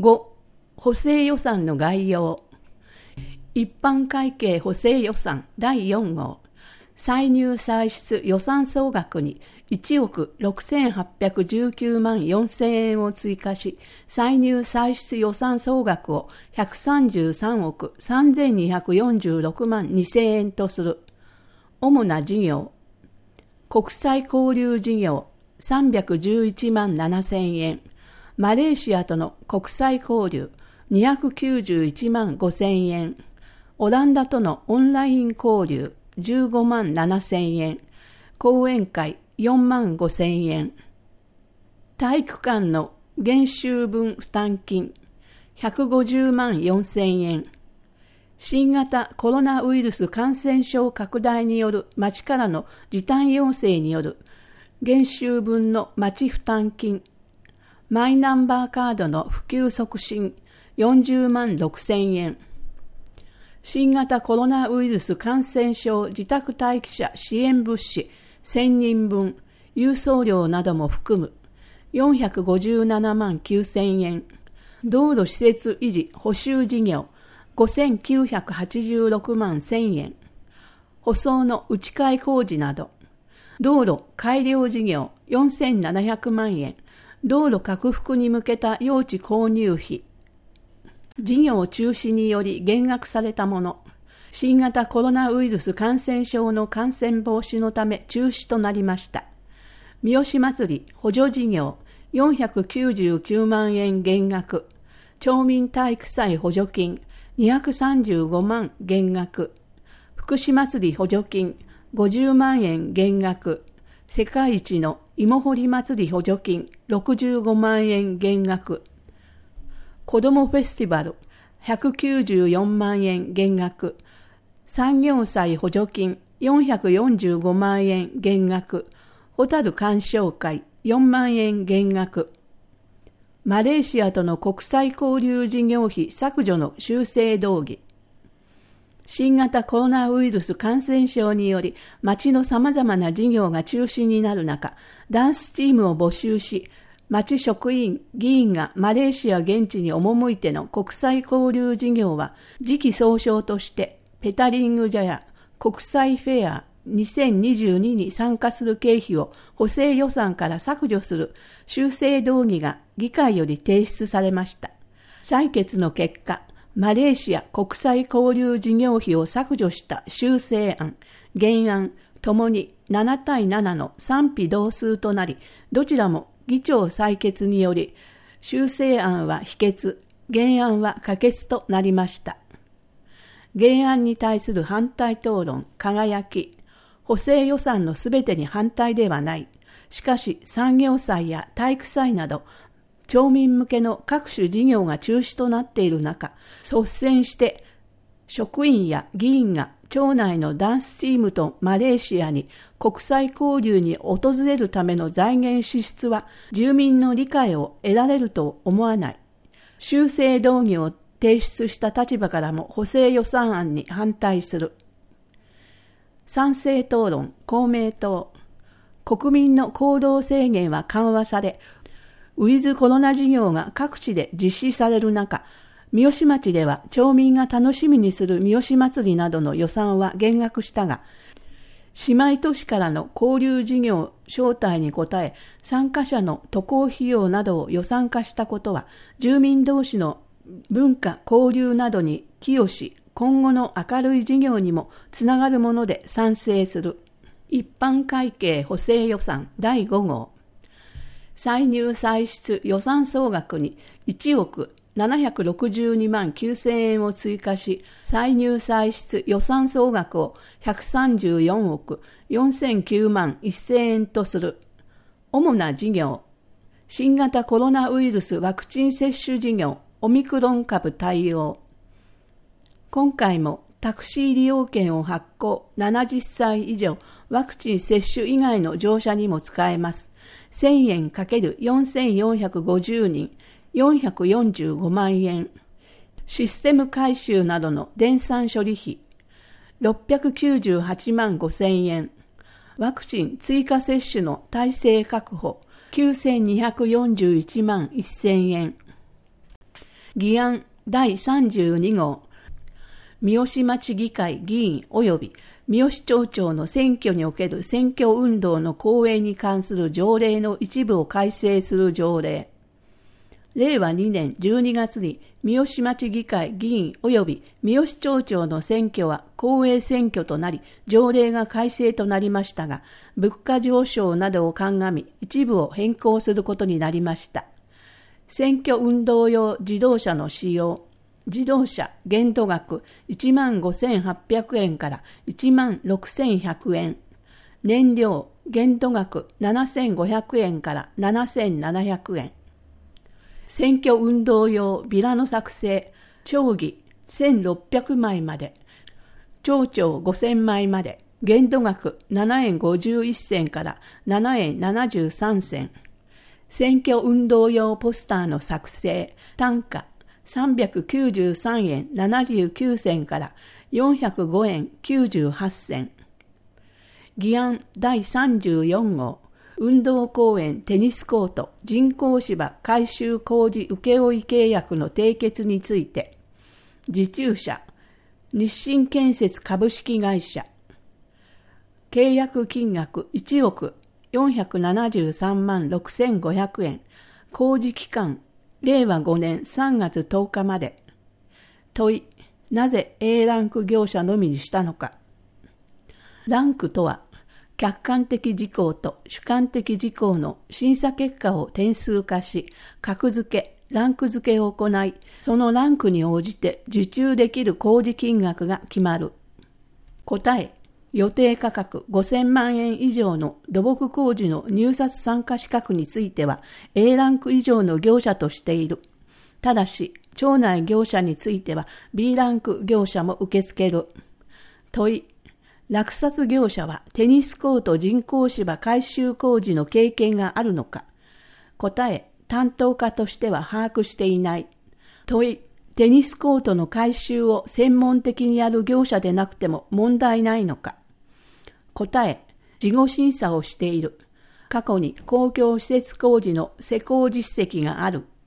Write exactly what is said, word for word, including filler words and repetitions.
ご. 補正予算の概要。一般会計補正予算だいよん号。歳入歳出予算総額にいちおくろくせんはっぴゃくじゅうきゅうまんよんせんえんを追加し、歳入歳出予算総額をひゃくさんじゅうさんおくさんぜんにひゃくよんじゅうろくまんにせんえんとする。主な事業。国際交流事業さんびゃくじゅういちまんななせんえん。マレーシアとの国際交流にひゃくきゅうじゅういちまんごせんえん。オランダとのオンライン交流じゅうごまんななせんえん。講演会よんまんごせんえん。体育館の減収分負担金ひゃくごじゅうまんよんせんえん。新型コロナウイルス感染症拡大による町からの時短要請による減収分の町負担金。マイナンバーカードの普及促進よんじゅうまんろくせんえん。新型コロナウイルス感染症自宅待機者支援物資せんにんぶん、郵送料なども含むよんひゃくごじゅうななまんきゅうせんえん。道路施設維持補修事業ごせんきゅうひゃくはちじゅうろくまんせんえん。舗装の打ち替え工事など。道路改良事業よんせんななひゃくまんえん。道路拡幅に向けた用地購入費。事業中止により減額されたもの。新型コロナウイルス感染症の感染防止のため中止となりました。三好祭り補助事業よんひゃくきゅうじゅうきゅうまんえん減額。町民体育祭補助金にひゃくさんじゅうごまん減額。福祉祭り補助金ごじゅうまんえん減額。世界一の芋掘り祭り補助金ろくじゅうごまんえん減額。子どもフェスティバルひゃくきゅうじゅうよんまんえん減額。産業祭補助金よんひゃくよんじゅうごまんえん減額。ホタル鑑賞会よんまんえん減額。マレーシアとの国際交流事業費削除の修正動議。新型コロナウイルス感染症により町の様々な事業が中止になる中、ダンスチームを募集し、町職員、議員がマレーシア現地に赴いての国際交流事業は時期尚早としてペタリング茶屋国際フェアにせんにじゅうにに参加する経費を補正予算から削除する修正動議が議会より提出されました。採決の結果、マレーシア国際交流事業費を削除した修正案、原案ともにななたいななの賛否同数となり、どちらも議長採決により修正案は否決、原案は可決となりました。原案に対する反対討論、輝き、補正予算のすべてに反対ではない。しかし産業祭や体育祭など町民向けの各種事業が中止となっている中、率先して職員や議員が町内のダンスチームとマレーシアに国際交流に訪れるための財源支出は住民の理解を得られると思わない。修正動議を提出した立場からも補正予算案に反対する。賛成討論、公明党。国民の行動制限は緩和され、ウィズコロナ事業が各地で実施される中、三好町では町民が楽しみにする三好祭りなどの予算は減額したが、姉妹都市からの交流事業招待に応え、参加者の渡航費用などを予算化したことは、住民同士の文化交流などに寄与し、今後の明るい事業にもつながるもので賛成する。一般会計補正予算だいご号。歳入歳出予算総額にいちおくななひゃくろくじゅうにまんきゅうせんえんを追加し、歳入歳出予算総額をひゃくさんじゅうよんおくよんせんきゅうまんせんえんとする。主な事業。新型コロナウイルスワクチン接種事業、オミクロン株対応。今回もタクシー利用券を発行、ななじゅっさい以上、ワクチン接種以外の乗車にも使えます。せんえん ×よんせんよんひゃくごじゅうにん、よんひゃくよんじゅうごまんえん。システム改修などの電算処理費、ろっぴゃくきゅうじゅうはちまんごせんえん。ワクチン追加接種の体制確保、きゅうせんにひゃくよんじゅういちまんせんえん。 議案だいさんじゅうに号、三好町議会議員及び三好町長の選挙における選挙運動の公営に関する条例の一部を改正する条例。れいわにねんじゅうにがつに三好町議会議員及び三好町長の選挙は公営選挙となり、条例が改正となりましたが、物価上昇などを鑑み、一部を変更することになりました。選挙運動用自動車の使用。自動車限度額いちまんごせんはっぴゃくえんからいちまんろくせんひゃくえん。燃料限度額ななせんごひゃくえんからななせんななひゃくえん。選挙運動用ビラの作成、町議せんろっぴゃくまいまで、町長ごせんまいまで、限度額ななえんごじゅういっせんからななえんななじゅうさんせん。選挙運動用ポスターの作成、単価さんびゃくきゅうじゅうさんえんななじゅうきゅうせんからよんひゃくごえんきゅうじゅうはっせん。議案だいさんじゅうよん号、運動公園テニスコート人工芝改修工事請負契約の締結について、受注者日清建設株式会社、契約金額いちおくよんひゃくななじゅうさんまんろくせんごひゃくえん、工事期間れいわごねんさんがつとおかまで。問い、なぜ A ランク業者のみにしたのか。ランクとは、客観的事項と主観的事項の審査結果を点数化し、格付け、ランク付けを行い、そのランクに応じて受注できる工事金額が決まる。答え、予定価格ごせんまんえん以上の土木工事の入札参加資格については A ランク以上の業者としている。ただし、町内業者については B ランク業者も受け付ける。問い、落札業者はテニスコート人工芝改修工事の経験があるのか。答え、担当課としては把握していない。問い、テニスコートの改修を専門的にやる業者でなくても問題ないのか。答え、事後審査をしている。過去に公共施設工事の施工実績がある。